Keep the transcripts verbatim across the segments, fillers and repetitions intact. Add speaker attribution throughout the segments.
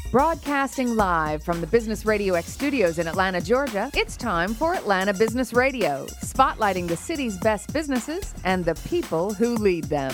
Speaker 1: Broadcasting live from the Business Radio X studios in Atlanta, Georgia, it's time for Atlanta Business Radio, spotlighting the city's best businesses and the people who lead them.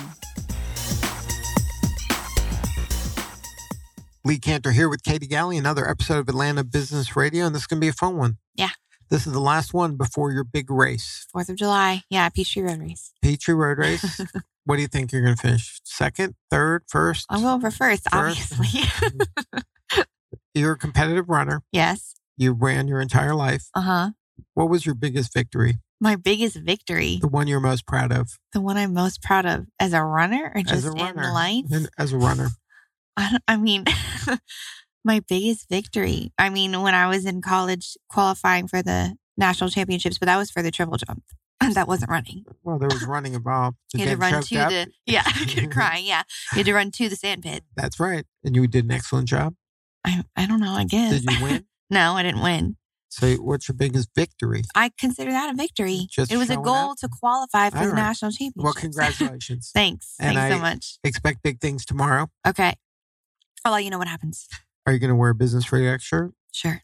Speaker 2: Lee Cantor here with Katie Galley, another episode of Atlanta Business Radio, and this is going to be a fun one.
Speaker 3: Yeah.
Speaker 2: This is the last one before your big race.
Speaker 3: fourth of July. Yeah, Peachtree Road Race.
Speaker 2: Peachtree Road Race. What do you think you're going to finish? Second, third, first?
Speaker 3: I'm going for first,
Speaker 2: First.
Speaker 3: obviously.
Speaker 2: You're a competitive runner.
Speaker 3: Yes.
Speaker 2: You ran your entire life.
Speaker 3: Uh-huh.
Speaker 2: What was your biggest victory?
Speaker 3: My biggest victory,
Speaker 2: The one you're most proud of?
Speaker 3: the one I'm most proud of as a runner or
Speaker 2: As
Speaker 3: just
Speaker 2: a
Speaker 3: in
Speaker 2: runner.
Speaker 3: life?
Speaker 2: And as a runner.
Speaker 3: I, don't- I mean, my biggest victory. I mean, when I was in college qualifying for the national championships, but that was for the triple jump. That wasn't running.
Speaker 2: Well, there was running involved.
Speaker 3: You had to
Speaker 2: Getting
Speaker 3: run
Speaker 2: choked
Speaker 3: to
Speaker 2: up.
Speaker 3: the, yeah, crying, yeah. You had to run to the sand pit.
Speaker 2: That's right. And you did an excellent job.
Speaker 3: I, I don't know, I guess.
Speaker 2: Did you win?
Speaker 3: No, I didn't win.
Speaker 2: So what's your biggest victory?
Speaker 3: I consider that a victory.
Speaker 2: Just
Speaker 3: it was a
Speaker 2: showing
Speaker 3: goal
Speaker 2: up?
Speaker 3: to qualify for
Speaker 2: All
Speaker 3: the
Speaker 2: right.
Speaker 3: national championships.
Speaker 2: Well, congratulations.
Speaker 3: Thanks.
Speaker 2: And
Speaker 3: Thanks so
Speaker 2: I-
Speaker 3: much.
Speaker 2: Expect big things tomorrow.
Speaker 3: Okay. I'll let you know what happens.
Speaker 2: Are you going to wear a Business Radio X shirt?
Speaker 3: Sure.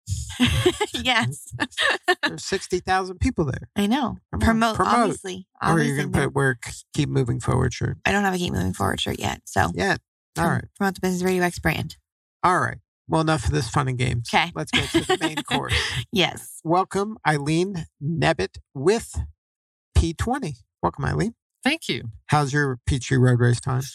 Speaker 3: Yes.
Speaker 2: There's sixty thousand people there.
Speaker 3: I know.
Speaker 2: Come on,
Speaker 3: Promote,
Speaker 2: promote.
Speaker 3: obviously.
Speaker 2: Or are
Speaker 3: obviously
Speaker 2: you going to
Speaker 3: no.
Speaker 2: put wear Keep Moving Forward shirt?
Speaker 3: I don't have a Keep Moving Forward shirt yet. So
Speaker 2: Yeah. All right.
Speaker 3: promote the Business Radio X brand.
Speaker 2: All right. Well, enough of this fun and games.
Speaker 3: Okay.
Speaker 2: Let's get to the main course.
Speaker 3: Yes.
Speaker 2: Welcome, Eileen Nebbit with P twenty. Welcome, Eileen.
Speaker 4: Thank you.
Speaker 2: How's your Peachtree Road Race time?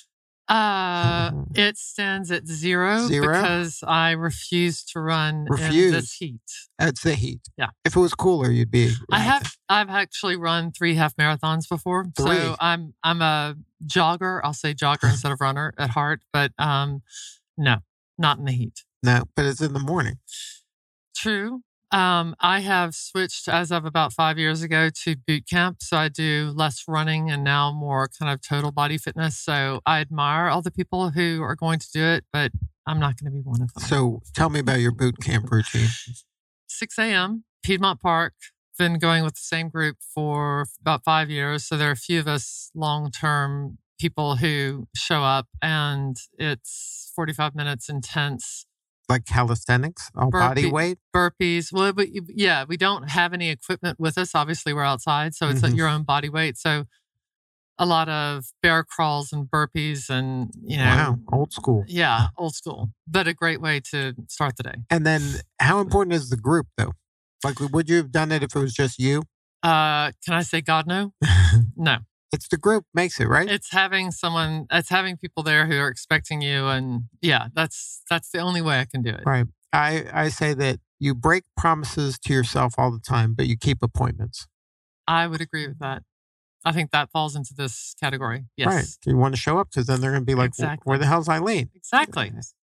Speaker 4: Uh, it stands at zero,
Speaker 2: Zero?
Speaker 4: because I refuse to run
Speaker 2: Refuse.
Speaker 4: in this heat.
Speaker 2: It's the heat.
Speaker 4: Yeah.
Speaker 2: If it was cooler, you'd be.
Speaker 4: I
Speaker 2: right
Speaker 4: have I've actually run three half marathons before,
Speaker 2: Three.
Speaker 4: so I'm I'm a jogger. I'll say jogger instead of runner at heart, but um, no, not in the heat.
Speaker 2: there. No, but it's in the morning.
Speaker 4: True. Um, I have switched as of about five years ago to boot camp. So I do less running and now more kind of total body fitness. So I admire all the people who are going to do it, but I'm not going to be one of them.
Speaker 2: So tell me about your boot camp routine.
Speaker 4: six a.m., Piedmont Park. Been going with the same group for about five years. So there are a few of us long-term people who show up, and it's forty-five minutes intense.
Speaker 2: Like calisthenics, all body
Speaker 4: Burpee-
Speaker 2: weight.
Speaker 4: Burpees. Well, but yeah, we don't have any equipment with us. Obviously, we're outside, so it's
Speaker 2: Mhm.
Speaker 4: at your own body weight. So a lot of bear crawls and burpees, and you know,
Speaker 2: Wow, old school.
Speaker 4: yeah, old school, but a great way to start the day.
Speaker 2: And then, how important is the group, though? Like, would you have done it if it was just you?
Speaker 4: Uh, can I say God no? No.
Speaker 2: It's the group makes it, right?
Speaker 4: It's having someone, it's having people there who are expecting you, and yeah, that's that's the only way I can do it.
Speaker 2: Right. I, I say that you break promises to yourself all the time, but you keep appointments.
Speaker 4: I would agree with that. I think that falls into this category. Yes,
Speaker 2: Right. You want to show up because then they're going to be like,
Speaker 4: Exactly.
Speaker 2: where the hell's Eileen?
Speaker 4: exactly.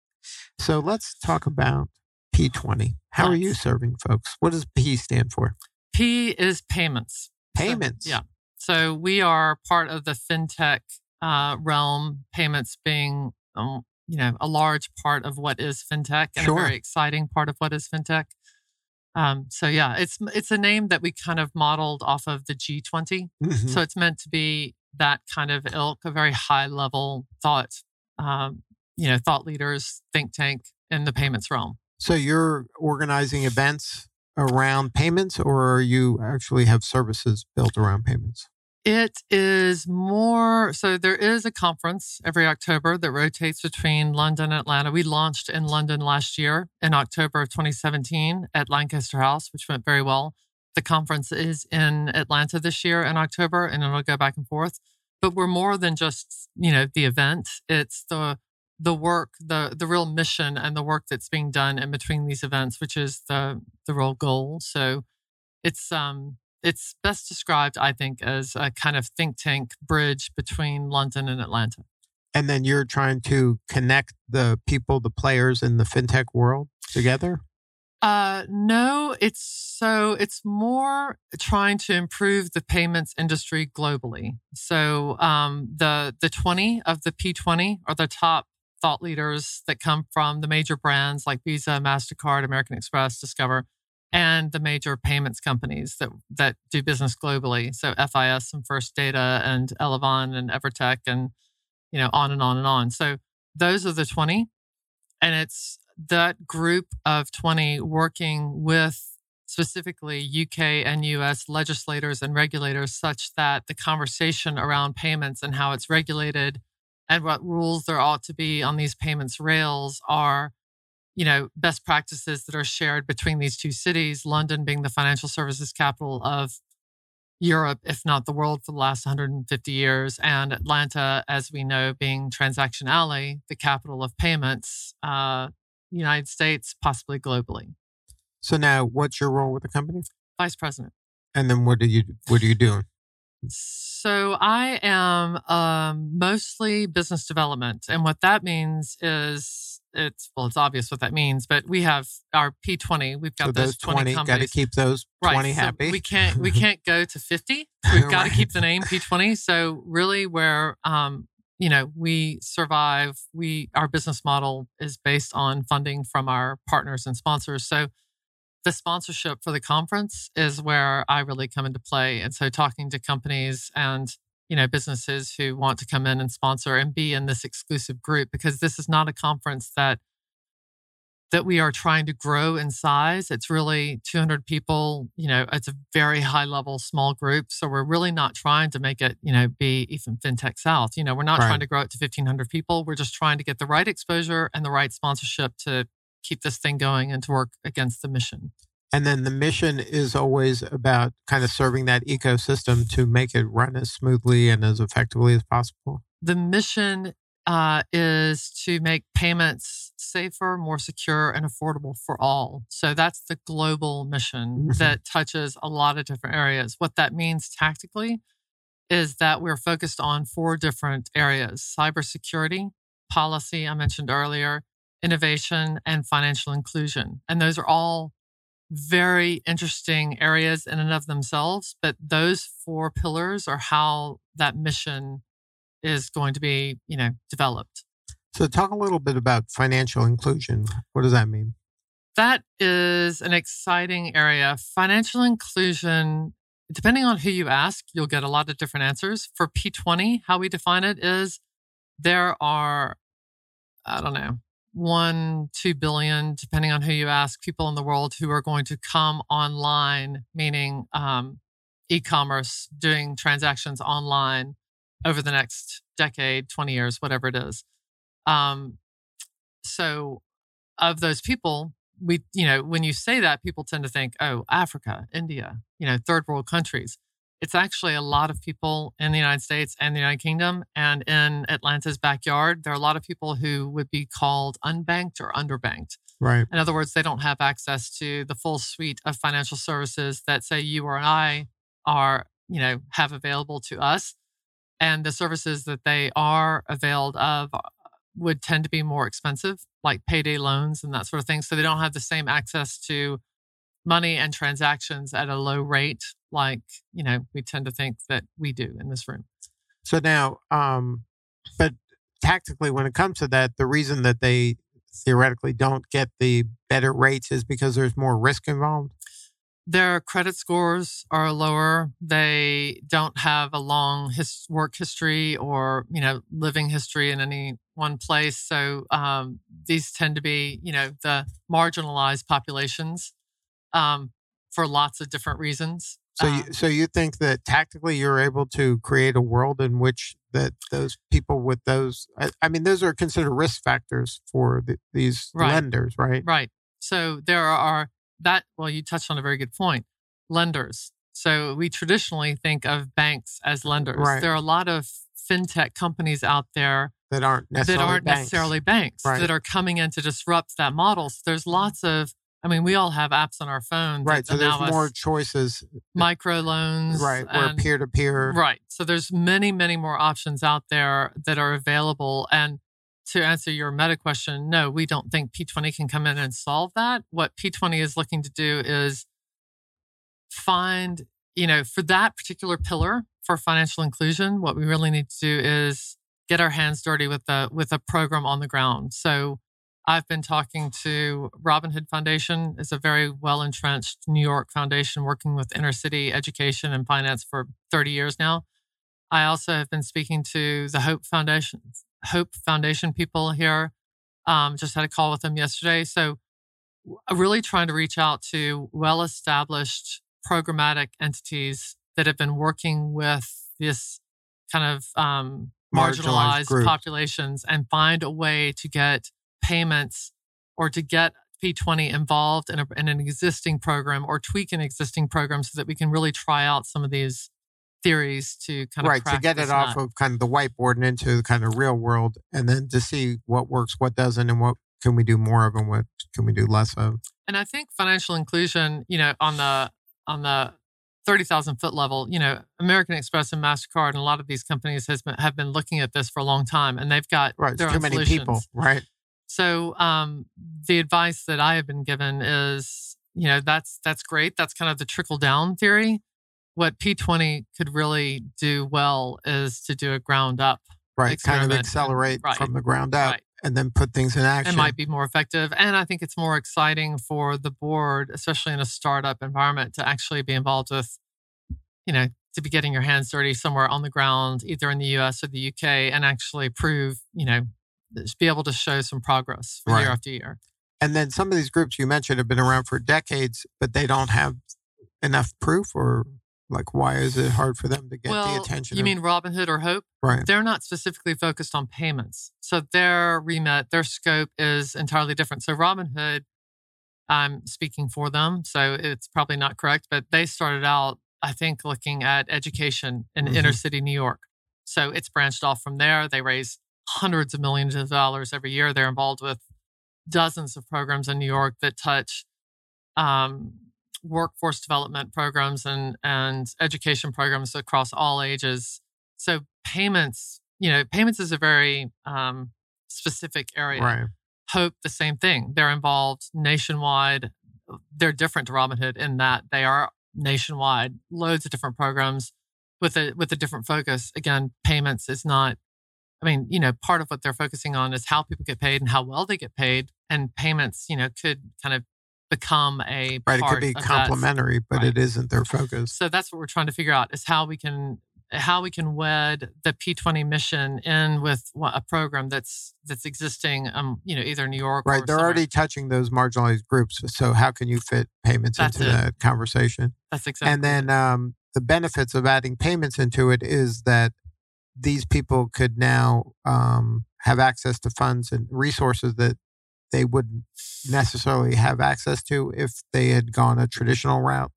Speaker 2: So let's talk about P twenty. How are you
Speaker 4: Let's.
Speaker 2: serving folks? What does P stand for?
Speaker 4: P is payments. So-
Speaker 2: Payments.
Speaker 4: yeah. So we are part of the fintech uh, realm, payments being, um, you know, a large part of what is fintech and
Speaker 2: Sure.
Speaker 4: a very exciting part of what is fintech. Um, so yeah, it's it's a name that we kind of modeled off of the G twenty.
Speaker 2: Mhm.
Speaker 4: So it's meant to be that kind of ilk, a very high level thought, um, you know, thought leaders, think tank in the payments realm.
Speaker 2: So you're organizing events around payments, or you actually have services built around payments?
Speaker 4: It is more, so there is a conference every October that rotates between London and Atlanta. We launched in London last year in October of twenty seventeen at Lancaster House, which went very well. The conference is in Atlanta this year in October, and it'll go back and forth. But we're more than just, you know, the event. It's the the work, the the real mission and the work that's being done in between these events, which is the the real goal. So it's um it's best described, I think, as a kind of think tank bridge between London and Atlanta.
Speaker 2: And then you're trying to connect the people, the players in the fintech world together?
Speaker 4: Uh, no, it's so it's more trying to improve the payments industry globally. So um, the the twenty of the P twenty are the top thought leaders that come from the major brands like Visa, MasterCard, American Express, Discover, and the major payments companies that that do business globally. So F I S and First Data and Elavon and Evertech and, you know, on and on and on. So those are the twenty. And it's that group of twenty working with specifically U K and U S legislators and regulators such that the conversation around payments and how it's regulated and what rules there ought to be on these payments rails are, you know, best practices that are shared between these two cities, London being the financial services capital of Europe, if not the world, for the last one hundred fifty years, and Atlanta, as we know, being Transaction Alley, the capital of payments, uh, United States, possibly globally.
Speaker 2: So now, what's your role with the company?
Speaker 4: Vice president.
Speaker 2: And then what do you what are you doing?
Speaker 4: So I am um, mostly business development, and what that means is it's well, it's obvious what that means. But we have our P twenty. We've got
Speaker 2: So
Speaker 4: those,
Speaker 2: those
Speaker 4: twenty,
Speaker 2: twenty, got to
Speaker 4: companies.
Speaker 2: keep those
Speaker 4: Right,
Speaker 2: twenty
Speaker 4: so
Speaker 2: happy.
Speaker 4: we can't we can't go to fifty. We've got to
Speaker 2: Right.
Speaker 4: keep the name P twenty. So really, where um, you know we survive, we our business model is based on funding from our partners and sponsors. So the sponsorship for the conference is where I really come into play. And so talking to companies and, you know, businesses who want to come in and sponsor and be in this exclusive group, because this is not a conference that that we are trying to grow in size. It's really two hundred people, you know, it's a very high level, small group. So we're really not trying to make it, you know, be even FinTech South. You know, we're not
Speaker 2: Right.
Speaker 4: trying to grow it to fifteen hundred people. We're just trying to get the right exposure and the right sponsorship to keep this thing going and to work against the mission.
Speaker 2: And then the mission is always about kind of serving that ecosystem to make it run as smoothly and as effectively as possible.
Speaker 4: The mission uh, is to make payments safer, more secure, and affordable for all. So that's the global mission
Speaker 2: Mhm.
Speaker 4: that touches a lot of different areas. What that means tactically is that we're focused on four different areas: cybersecurity, policy, I mentioned earlier, innovation, and financial inclusion. And those are all very interesting areas in and of themselves, but those four pillars are how that mission is going to be, you know, developed.
Speaker 2: So talk a little bit about financial inclusion. What does that mean?
Speaker 4: That is an exciting area. Financial inclusion, depending on who you ask, you'll get a lot of different answers. For P twenty, how we define it is there are, I don't know, one, two billion, depending on who you ask, people in the world who are going to come online, meaning um, e-commerce, doing transactions online over the next decade, twenty years, whatever it is. Um, so of those people, we, you know, when you say that, people tend to think, oh, Africa, India, you know, third world countries. It's actually a lot of people in the United States and the United Kingdom, and in Atlanta's backyard, there are a lot of people who would be called unbanked or underbanked.
Speaker 2: Right.
Speaker 4: In other words, they don't have access to the full suite of financial services that, say, you or I are, you know, have available to us. And the services that they are availed of would tend to be more expensive, like payday loans and that sort of thing. So they don't have the same access to money and transactions at a low rate, like, you know, we tend to think that we do in this room.
Speaker 2: So now, um, but tactically, when it comes to that, the reason that they theoretically don't get the better rates is because there's more risk involved.
Speaker 4: Their credit scores are lower. They don't have a long his- work history or, you know, living history in any one place. So um, these tend to be, you know, the marginalized populations um, for lots of different reasons.
Speaker 2: So,
Speaker 4: Um,
Speaker 2: you, so you think that tactically you're able to create a world in which that those people with those, I, I mean, those are considered risk factors for the, these
Speaker 4: Right.
Speaker 2: lenders, right?
Speaker 4: Right. So there are that, well, you touched on a very good point. Lenders. So we traditionally think of banks as lenders.
Speaker 2: Right.
Speaker 4: There are a lot of fintech companies out there
Speaker 2: That aren't
Speaker 4: that
Speaker 2: necessarily
Speaker 4: aren't
Speaker 2: banks.
Speaker 4: necessarily banks
Speaker 2: Right.
Speaker 4: that are coming in to disrupt that model. So there's lots of, I mean, we all have apps on our phones.
Speaker 2: Right.
Speaker 4: that
Speaker 2: So there's
Speaker 4: allow us
Speaker 2: more choices.
Speaker 4: micro loans.
Speaker 2: Right. Where
Speaker 4: and-
Speaker 2: peer to peer.
Speaker 4: Right. So there's many, many more options out there that are available. And to answer your meta question, no, we don't think P twenty can come in and solve that. What P twenty is looking to do is find, you know, for that particular pillar for financial inclusion, what we really need to do is get our hands dirty with the with a program on the ground. So I've been talking to Robin Hood Foundation. It's a very well entrenched New York foundation working with inner city education and finance for thirty years now. I also have been speaking to the Hope Foundation, Hope Foundation people here Um, just had a call with them yesterday. So really trying to reach out to well-established programmatic entities that have been working with this kind of um, marginalized,
Speaker 2: Marginalized
Speaker 4: populations and find a way to get payments or to get P twenty involved in, a, in an existing program or tweak an existing program so that we can really try out some of these theories to kind of
Speaker 2: right to get it off
Speaker 4: that.
Speaker 2: of kind of the whiteboard and into the kind of real world, and then to see what works, what doesn't, and what can we do more of and what can we do less of.
Speaker 4: And I think financial inclusion, you know, on the on the thirty thousand foot level, you know, American Express and MasterCard and a lot of these companies has been, have been looking at this for a long time, and they've got
Speaker 2: right.
Speaker 4: their
Speaker 2: Too
Speaker 4: own
Speaker 2: many
Speaker 4: solutions.
Speaker 2: people, right?
Speaker 4: So um, the advice that I have been given is, you know, that's that's great. That's kind of the trickle down theory. What P twenty could really do well is to do a ground up,
Speaker 2: right? Kind of
Speaker 4: experiment.
Speaker 2: accelerate
Speaker 4: Right.
Speaker 2: from the ground up,
Speaker 4: Right.
Speaker 2: and then put things in action.
Speaker 4: It might be more effective. And I think it's more exciting for the board, especially in a startup environment, to actually be involved with, you know, to be getting your hands dirty somewhere on the ground, either in the U S or the U K, and actually prove, you know, just be able to show some progress
Speaker 2: Right.
Speaker 4: year after year.
Speaker 2: And then some of these groups you mentioned have been around for decades, but they don't have enough proof, or like, why is it hard for them to get
Speaker 4: well,
Speaker 2: the attention?
Speaker 4: you
Speaker 2: of,
Speaker 4: mean Robinhood or Hope?
Speaker 2: right?
Speaker 4: They're not specifically focused on payments. So their remit, their scope is entirely different. So Robinhood, I'm speaking for them, so it's probably not correct, but they started out, I think, looking at education in
Speaker 2: Mhm.
Speaker 4: inner city New York. So it's branched off from there. They raise hundreds of millions of dollars every year. They're involved with dozens of programs in New York that touch um, workforce development programs and, and education programs across all ages. So payments, you know, payments is a very um, specific area.
Speaker 2: Right.
Speaker 4: Hope, the same thing. They're involved nationwide. They're different to Robinhood in that they are nationwide, loads of different programs with a with a different focus. Again, payments is not, I mean, you know, part of what they're focusing on is how people get paid and how well they get paid. And payments, you know, could kind of become a
Speaker 2: Right. It
Speaker 4: part
Speaker 2: could be
Speaker 4: of
Speaker 2: complementary,
Speaker 4: that.
Speaker 2: but
Speaker 4: Right.
Speaker 2: it isn't their focus.
Speaker 4: So that's what we're trying to figure out is how we can how we can wed the P twenty mission in with a program that's that's existing, um, you know, either in New York
Speaker 2: Right.
Speaker 4: or
Speaker 2: They're
Speaker 4: somewhere.
Speaker 2: already touching those marginalized groups. So how can you fit payments
Speaker 4: That's
Speaker 2: into
Speaker 4: it.
Speaker 2: that conversation?
Speaker 4: That's exactly.
Speaker 2: And then um, the benefits of adding payments into it is that these people could now um, have access to funds and resources that they wouldn't necessarily have access to if they had gone a traditional route.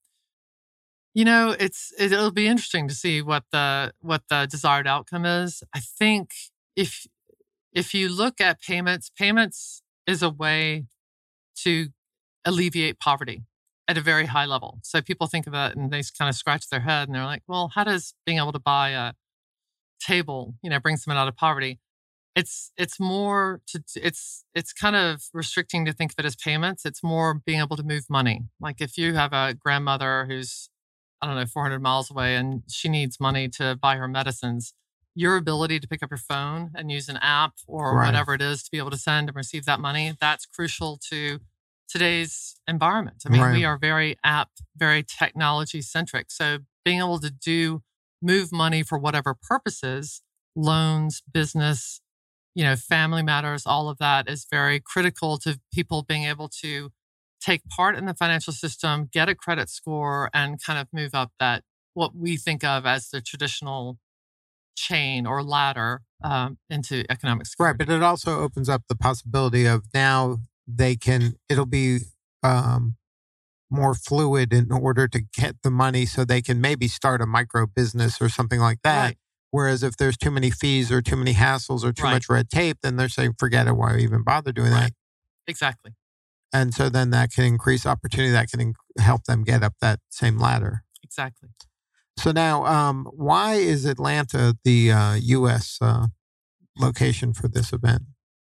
Speaker 4: You know, it's it'll be interesting to see what the what the desired outcome is. I think if if you look at payments, payments is a way to alleviate poverty at a very high level. So people think of it and they kind of scratch their head and they're like, well, how does being able to buy a table, you know, bring someone out of poverty? It's it's more to it's it's kind of restricting to think of it as payments. It's more being able to move money. Like if you have a grandmother who's, I don't know, four hundred miles away and she needs money to buy her medicines, your ability to pick up your phone and use an app or
Speaker 2: Right.
Speaker 4: whatever it is to be able to send and receive that money, that's crucial to today's environment. I mean,
Speaker 2: Right.
Speaker 4: we are very app, very technology centric. So being able to do, move money for whatever purposes, loans, business, you know, family matters, all of that is very critical to people being able to take part in the financial system, get a credit score, and kind of move up that, what we think of as the traditional chain or ladder um, into economic security.
Speaker 2: Right. But it also opens up the possibility of now they can, it'll be um, more fluid in order to get the money so they can maybe start a micro business or something like that.
Speaker 4: Right.
Speaker 2: Whereas if there's too many fees or too many hassles or too
Speaker 4: Right.
Speaker 2: much red tape, then they're saying, forget it, why even bother doing that?
Speaker 4: Right. Exactly.
Speaker 2: And so then that can increase opportunity, that can in- help them get up that same ladder.
Speaker 4: Exactly.
Speaker 2: So now, um, why is Atlanta the uh, U S uh, location for this event?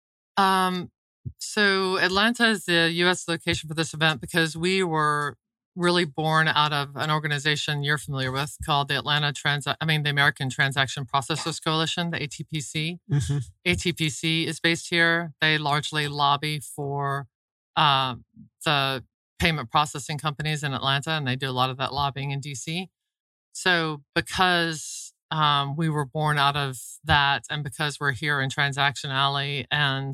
Speaker 4: Um, so Atlanta is the U S location for this event because we were really born out of an organization you're familiar with called the Atlanta Trans, I mean, the American Transaction Processors Coalition, the A T P C.
Speaker 2: Mm-hmm.
Speaker 4: A T P C is based here. They largely lobby for um, the payment processing companies in Atlanta, and they do a lot of that lobbying in D C. So because um, we were born out of that, and because we're here in Transaction Alley, and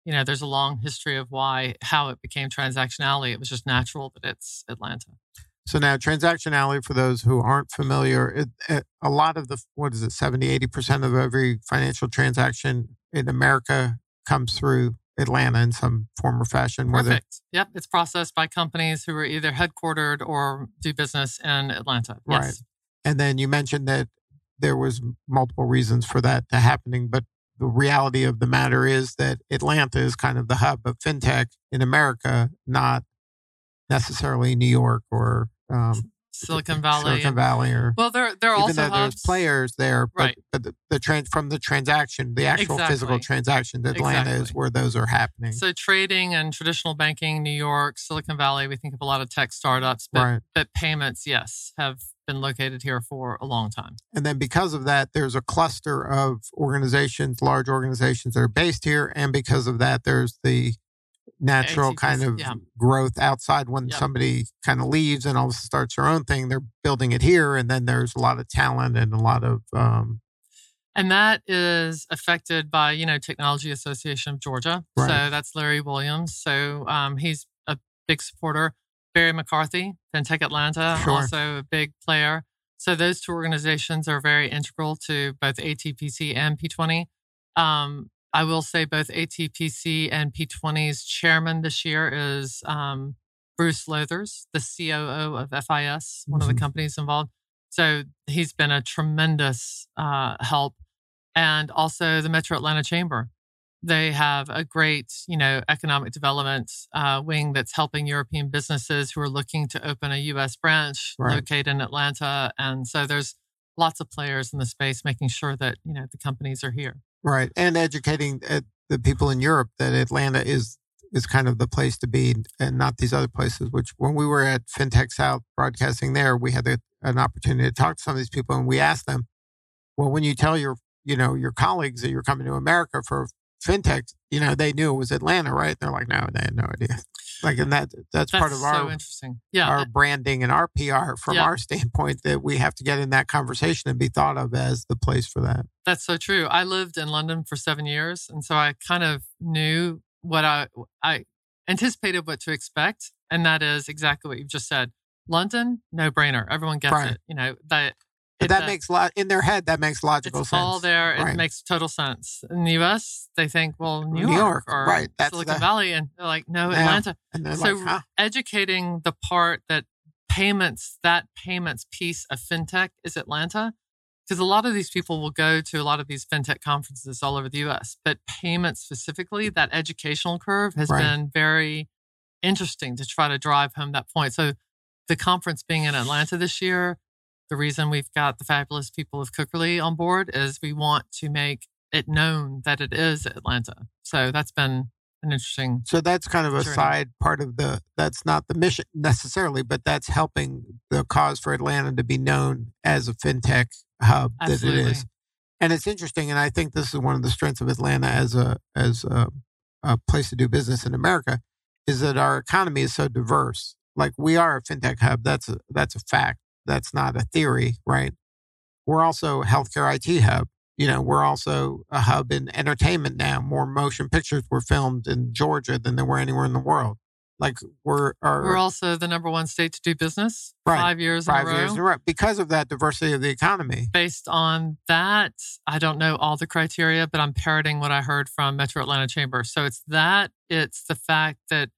Speaker 4: you know, there's a long history of why, how it became Transaction Alley. It was just natural that it's Atlanta.
Speaker 2: So now Transaction Alley, for those who aren't familiar, it, it, a lot of the, what is it, seventy, eighty percent of every financial transaction in America comes through Atlanta in some form or fashion.
Speaker 4: Perfect.
Speaker 2: Whether,
Speaker 4: yep. It's processed by companies who are either headquartered or do business in Atlanta. Yes.
Speaker 2: Right. And then you mentioned that there was multiple reasons for that to happening, but the reality of the matter is that Atlanta is kind of the hub of fintech in America, not necessarily New York or um,
Speaker 4: Silicon Valley.
Speaker 2: Silicon Valley, or
Speaker 4: well, there there are
Speaker 2: even
Speaker 4: also
Speaker 2: though there's
Speaker 4: hubs.
Speaker 2: players there, but,
Speaker 4: Right.
Speaker 2: but the, the trans from the transaction, the actual
Speaker 4: Exactly.
Speaker 2: physical transactions, Atlanta is
Speaker 4: Exactly.
Speaker 2: where those are happening.
Speaker 4: So trading and traditional banking, New York, Silicon Valley, we think of a lot of tech startups, but,
Speaker 2: Right.
Speaker 4: but payments, yes, have been located here for a long time.
Speaker 2: And then because of that, there's a cluster of organizations, large organizations that are based here. And because of that, there's the natural
Speaker 4: A T Ps,
Speaker 2: kind of
Speaker 4: yeah.
Speaker 2: growth outside when
Speaker 4: Yep.
Speaker 2: somebody kind of leaves and all of a sudden starts their own thing. They're building it here. And then there's a lot of talent and a lot of, um,
Speaker 4: And that is affected by, you know, Technology Association of Georgia.
Speaker 2: Right.
Speaker 4: So that's Larry Williams. So um, he's a big supporter. Barry McCarthy, FinTech Atlanta,
Speaker 2: Sure.
Speaker 4: also a big player. So those two organizations are very integral to both A T P C and P twenty. Um, I will say both A T P C and P twenty's chairman this year is um, Bruce Lothers, the C O O of F I S, one
Speaker 2: Mhm.
Speaker 4: of the companies involved. So he's been a tremendous uh, help. And also the Metro Atlanta Chamber. They have a great, you know, economic development uh, wing that's helping European businesses who are looking to open a U S branch
Speaker 2: Right.
Speaker 4: located in Atlanta. And so there's lots of players in the space making sure that, you know, the companies are here.
Speaker 2: right. And educating uh, the people in Europe that Atlanta is, is kind of the place to be and not these other places, which when we were at FinTech South broadcasting there, we had a, an opportunity to talk to some of these people and we asked them, well, when you tell your, you know, your colleagues that you're coming to America for fintech, you know, they knew it was Atlanta, right? They're like, no, they had no idea. Like, and that that's,
Speaker 4: That's
Speaker 2: part of
Speaker 4: so
Speaker 2: our
Speaker 4: interesting. Yeah.
Speaker 2: our branding and our P R from
Speaker 4: Yeah.
Speaker 2: our standpoint, that we have to get in that conversation and be thought of as the place for that.
Speaker 4: That's so true. I lived in London for seven years. And so I kind of knew what I, I anticipated what to expect. And that is exactly what you've just said. London, no brainer. Everyone gets
Speaker 2: Right.
Speaker 4: it. You know, that.
Speaker 2: But
Speaker 4: it's
Speaker 2: that
Speaker 4: a-
Speaker 2: makes lot in their head. That makes logical
Speaker 4: It's
Speaker 2: sense.
Speaker 4: all there. It
Speaker 2: Right.
Speaker 4: makes total sense. In the U S, they think, well, New
Speaker 2: New
Speaker 4: York,
Speaker 2: York,
Speaker 4: or
Speaker 2: right. That's
Speaker 4: Silicon
Speaker 2: the-
Speaker 4: Valley. And they're like, no,
Speaker 2: Yeah.
Speaker 4: Atlanta.
Speaker 2: And they're
Speaker 4: So
Speaker 2: like, huh?
Speaker 4: educating the part that payments, that payments piece of fintech is Atlanta. Because a lot of these people will go to a lot of these fintech conferences all over the U S. But payments specifically, that educational curve has
Speaker 2: Right.
Speaker 4: been very interesting to try to drive home that point. So the conference being in Atlanta this year, the reason we've got the fabulous people of Cookerly on board is we want to make it known that it is Atlanta. So that's been an interesting.
Speaker 2: So that's kind of a
Speaker 4: journey.
Speaker 2: side part of the, that's not the mission necessarily, but that's helping the cause for Atlanta to be known as a fintech hub that it
Speaker 4: Absolutely.
Speaker 2: is. And it's interesting. And I think this is one of the strengths of Atlanta as a, as a, a place to do business in America, is that our economy is so diverse. Like, we are a fintech hub. That's a, that's a fact. That's not a theory, right? We're also a healthcare I T hub. You know, we're also a hub in entertainment now. More motion pictures were filmed in Georgia than there were anywhere in the world. Like, we're our,
Speaker 4: We're also the number one state to do business
Speaker 2: Right.
Speaker 4: five years
Speaker 2: five
Speaker 4: in a row.
Speaker 2: years in a row because of that diversity of the economy.
Speaker 4: Based on that, I don't know all the criteria, but I'm parroting what I heard from Metro Atlanta Chamber. So it's that, it's the fact that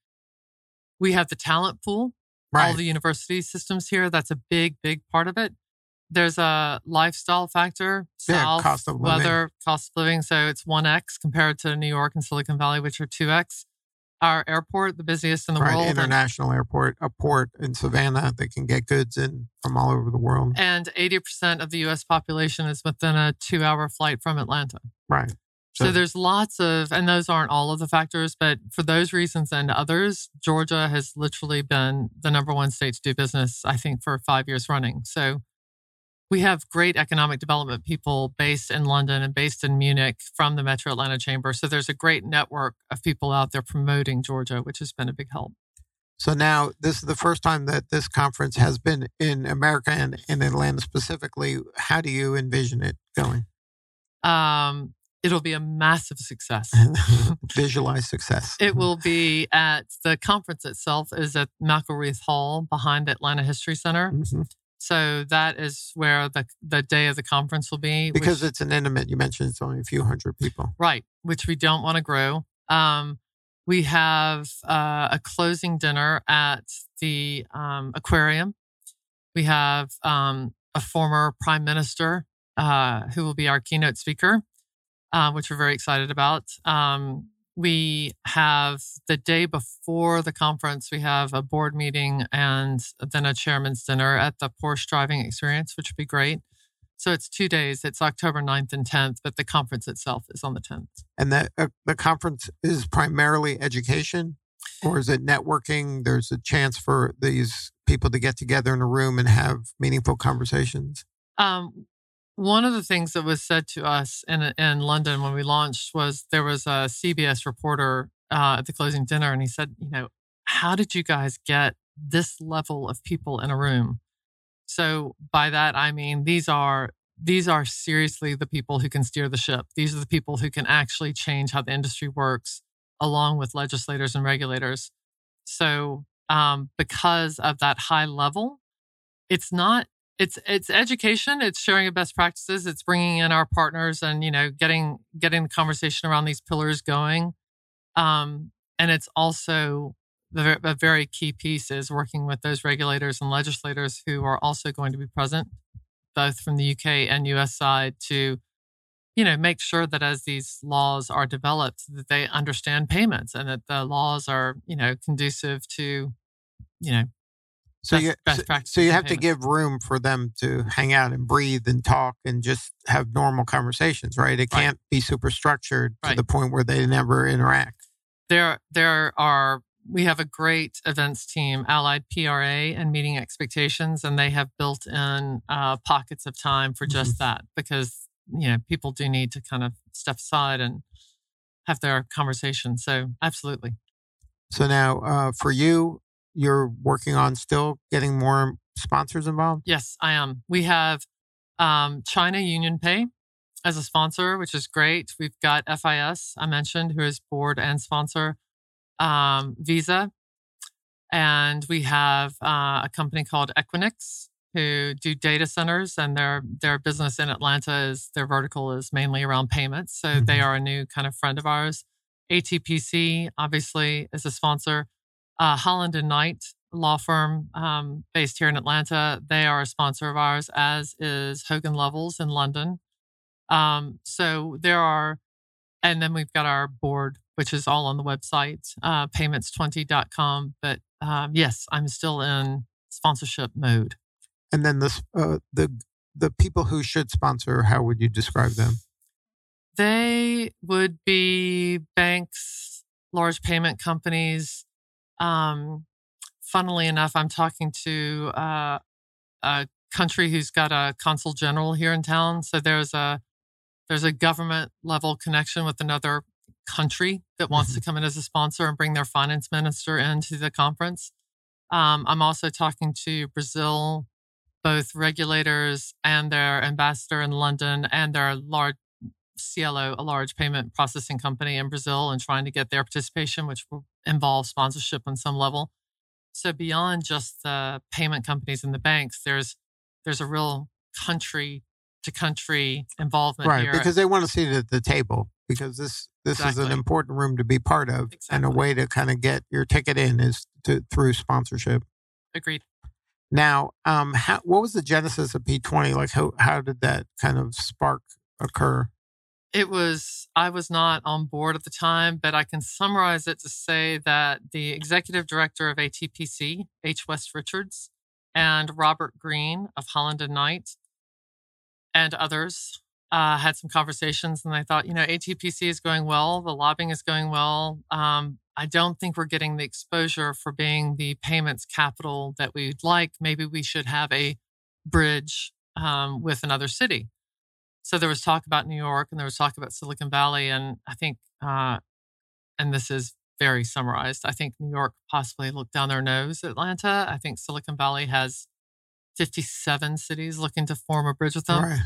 Speaker 4: we have the talent pool, all
Speaker 2: Right.
Speaker 4: the university systems here. That's a big, big part of it. There's a lifestyle factor,
Speaker 2: Yeah,
Speaker 4: south,
Speaker 2: cost of living.
Speaker 4: weather, cost of living. So it's one X compared to New York and Silicon Valley, which are two X. Our airport, the busiest in the
Speaker 2: Right.
Speaker 4: world. and-
Speaker 2: International airport, a port in Savannah that can get goods in from all over the world.
Speaker 4: And eighty percent of the U S population is within a two hour flight from Atlanta.
Speaker 2: Right.
Speaker 4: So, there's lots of, and those aren't all of the factors, but for those reasons and others, Georgia has literally been the number one state to do business, I think, for five years running. So we have great economic development people based in London and based in Munich from the Metro Atlanta Chamber. So there's a great network of people out there promoting Georgia, which has been a big help.
Speaker 2: So now this is the first time that this conference has been in America and in Atlanta specifically. How do you envision it going?
Speaker 4: Um, It'll be a massive success.
Speaker 2: Visualize success.
Speaker 4: It will be at the conference itself is at McElreath Hall behind the Atlanta History Center.
Speaker 2: Mm-hmm.
Speaker 4: So that is where the the day of the conference will be.
Speaker 2: Because
Speaker 4: which,
Speaker 2: it's an intimate, you mentioned it's only a few hundred people.
Speaker 4: Right, which we don't want to grow. Um, we have uh, a closing dinner at the um, aquarium. We have um, a former prime minister uh, who will be our keynote speaker. Uh, which we're very excited about. Um, we have the day before the conference, we have a board meeting and then a chairman's dinner at the Porsche Driving Experience, which would be great. So it's two days. It's October ninth and tenth, but the conference itself is on the tenth.
Speaker 2: And that uh, the conference is primarily education, or is it networking? There's a chance for these people to get together in a room and have meaningful conversations?
Speaker 4: Um, One of the things that was said to us in in London when we launched was there was a C B S reporter uh, at the closing dinner, and he said, you know, how did you guys get this level of people in a room? So by that, I mean, these are these are seriously the people who can steer the ship. These are the people who can actually change how the industry works, along with legislators and regulators. So um, because of that high level, it's not It's it's education. It's sharing of best practices. It's bringing in our partners and you know getting getting the conversation around these pillars going. Um, and it's also the a very key piece is working with those regulators and legislators who are also going to be present, both from the U K and U S side, to you know make sure that as these laws are developed, that they understand payments and that the laws are you know conducive to you know.
Speaker 2: So
Speaker 4: best,
Speaker 2: you
Speaker 4: best
Speaker 2: so, so you have to give room for them to hang out and breathe and talk and just have normal conversations, right? It can't
Speaker 4: right.
Speaker 2: be super structured to
Speaker 4: right.
Speaker 2: the point where they never interact.
Speaker 4: There, there are. We have a great events team, Allied P R A, and Meeting Expectations, and they have built in uh, pockets of time for just mm-hmm. that because you know people do need to kind of step aside and have their conversation. So, absolutely.
Speaker 2: So now, uh, for you. You're working on still getting more sponsors involved?
Speaker 4: Yes, I am. We have um, China UnionPay as a sponsor, which is great. We've got F I S, I mentioned, who is board and sponsor, um, Visa. And we have uh, a company called Equinix who do data centers, and their their business in Atlanta is, their vertical is mainly around payments. So mm-hmm. they are a new kind of friend of ours. A T P C, obviously, is a sponsor. Uh, Holland and Knight law firm um, based here in Atlanta. They are a sponsor of ours, as is Hogan Lovells in London. Um, so there are, and then we've got our board, which is all on the website, uh, payments twenty dot com. But um, yes, I'm still in sponsorship mode.
Speaker 2: And then this, uh, the the people who should sponsor, how would you describe them?
Speaker 4: They would be banks, large payment companies. Um, funnily enough, I'm talking to uh, a country who's got a consul general here in town. So there's a there's a government level connection with another country that wants mm-hmm. to come in as a sponsor and bring their finance minister into the conference. Um, I'm also talking to Brazil, both regulators and their ambassador in London and their large C L O, a large payment processing company in Brazil, and trying to get their participation, which will involve sponsorship on some level. So beyond just the payment companies and the banks, there's there's a real country to country involvement
Speaker 2: right,
Speaker 4: here.
Speaker 2: Because they want to see it at the table, because this this
Speaker 4: exactly.
Speaker 2: is an important room to be part of,
Speaker 4: exactly.
Speaker 2: and a way to kind of get your ticket in is to, through sponsorship.
Speaker 4: Agreed.
Speaker 2: Now, um, how, what was the genesis of P twenty? Like, how how did that kind of spark occur?
Speaker 4: It was, I was not on board at the time, but I can summarize it to say that the executive director of A T P C, H. West Richards, and Robert Green of Holland and Knight, and others uh, had some conversations, and I thought, you know, A T P C is going well, the lobbying is going well. Um, I don't think we're getting the exposure for being the payments capital that we'd like. Maybe we should have a bridge um, with another city. So there was talk about New York, and there was talk about Silicon Valley, and I think, uh, and this is very summarized, I think New York possibly looked down their nose at Atlanta. I think Silicon Valley has fifty-seven cities looking to form a bridge with them.
Speaker 2: Right.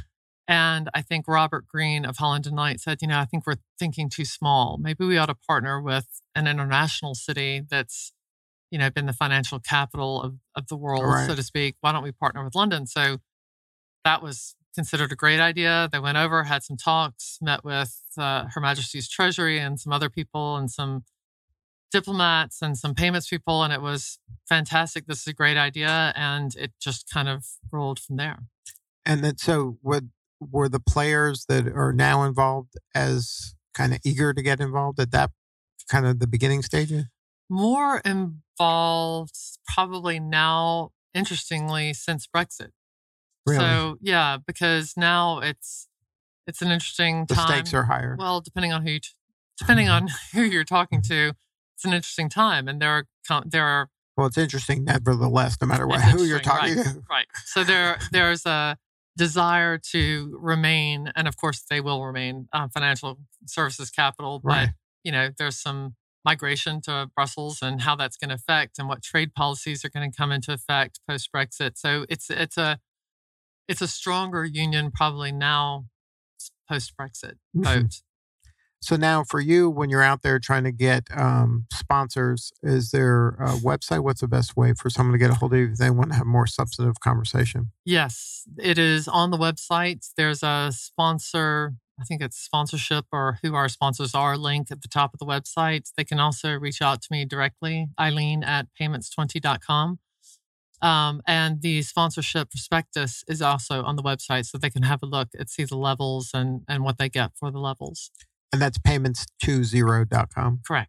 Speaker 4: And I think Robert Greene of Holland and Knight said, you know, I think we're thinking too small. Maybe we ought to partner with an international city that's, you know, been the financial capital of, of the world,
Speaker 2: Right.
Speaker 4: so to speak. Why don't we partner with London? So that was considered a great idea. They went over, had some talks, met with uh, Her Majesty's Treasury and some other people and some diplomats and some payments people. And it was fantastic. This is a great idea. And it just kind of rolled from there.
Speaker 2: And then, so would, were the players that are now involved as kind of eager to get involved at that kind of the beginning stages?
Speaker 4: More involved probably now, interestingly, since Brexit.
Speaker 2: Really?
Speaker 4: So, yeah, because now it's it's an interesting
Speaker 2: The
Speaker 4: time.
Speaker 2: stakes are higher.
Speaker 4: Well, depending on who you, depending on who you're talking to, it's an interesting time. And there are, co- there are
Speaker 2: Well, it's interesting, nevertheless, no matter what,
Speaker 4: It's
Speaker 2: who you're
Speaker 4: interesting,
Speaker 2: talking
Speaker 4: right,
Speaker 2: to.
Speaker 4: Right. So there, there's a desire to remain, and of course they will remain uh, financial services capital. But
Speaker 2: Right.
Speaker 4: you know, there's some migration to Brussels and how that's going to affect, and what trade policies are going to come into effect post Brexit. So it's it's a it's a stronger union probably now post Brexit
Speaker 2: Mhm.
Speaker 4: vote.
Speaker 2: So now for you, when you're out there trying to get um, sponsors, is there a website? What's the best way for someone to get a hold of you if they want to have more substantive conversation?
Speaker 4: Yes, it is on the website. There's a sponsor, I think it's sponsorship or who our sponsors are link at the top of the website. They can also reach out to me directly, Eileen at payments twenty dot com. Um, and the sponsorship prospectus is also on the website, so they can have a look and see the levels and, and what they get for the levels.
Speaker 2: And that's payments twenty dot com.
Speaker 4: Correct.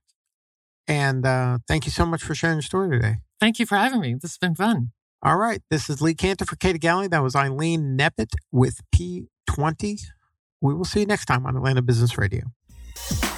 Speaker 2: And uh, thank you so much for sharing your story today.
Speaker 4: Thank you for having me. This has been fun.
Speaker 2: All right. This is Lee Cantor for Katie Galley. That was Eileen Neppett with P twenty. We will see you next time on Atlanta Business Radio.